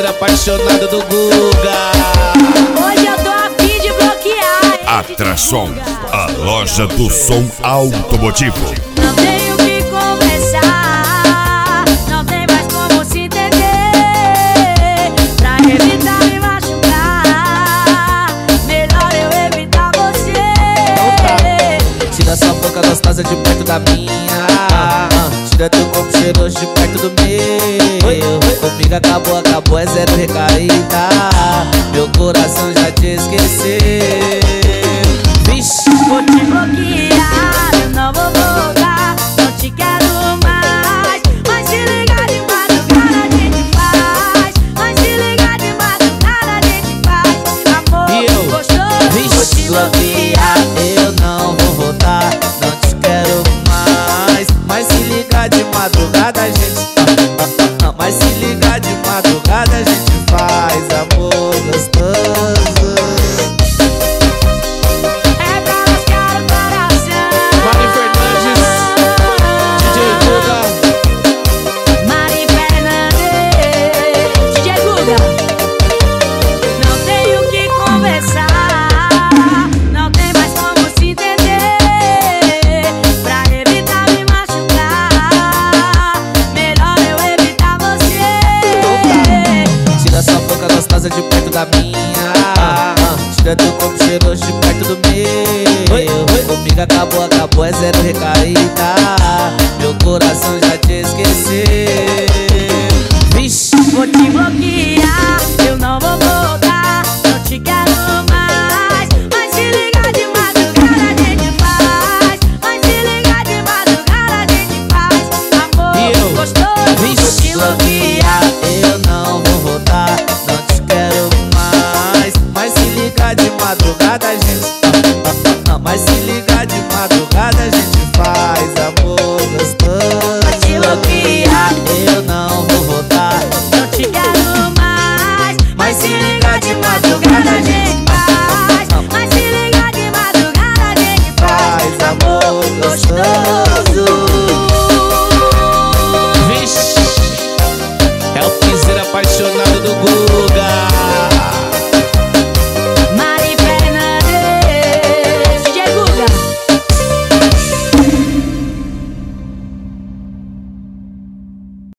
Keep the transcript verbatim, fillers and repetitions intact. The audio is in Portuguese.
parceiro apaixonado do Guga. Hoje eu tô a fim de bloquear. Atração, a loja do som automotivo. Não tenho o que conversar, não tem mais como se entender. Pra evitar me machucar, melhor eu evitar você. Tira sua boca gostosa de perto da minha. Tira teu corpo cheiroso de perto do meu. Comigo acabou, acabou, é zero recaída. Meu coração já te esqueceu. Vixe, vou te bloquear, eu não vou voltar. Não te quero mais, mas se ligar de madrugada a gente faz. Mas se ligar de madrugada a gente faz. Amor gostoso, vixe, vou te bloquear. Eu não vou voltar, não te quero mais. Mas se ligar de madrugada a gente Mas se ligar de madrugada a gente faz amor gostoso. É pra lascar o coração. Mari Fernandes, D J Guga. Mari Fernandes, D J Guga. Não tenho o que conversar, não tem mais como se entender. Pra evitar me machucar, melhor eu evitar você. Tira sua boca gostosa de perto da minha. Tira teu corpo cheiroso de perto do meu. Comigo acabou, acabou, é zero recaída. Meu coração já te esqueceu. Vixe, vou te bloquear, eu não vou voltar. Não te quero mais, mas se ligar de madrugada a gente faz. Mas se ligar de madrugada a gente faz. Amor gostoso, vou te bloquear. Eu não vou voltar, não te quero mais. Mas se ligar de madrugada a gente Mas se ligar de madrugada a gente faz amor gostoso. Vou te bloquear, eu não vou voltar, não te quero mais. Mas se ligar de madrugada a gente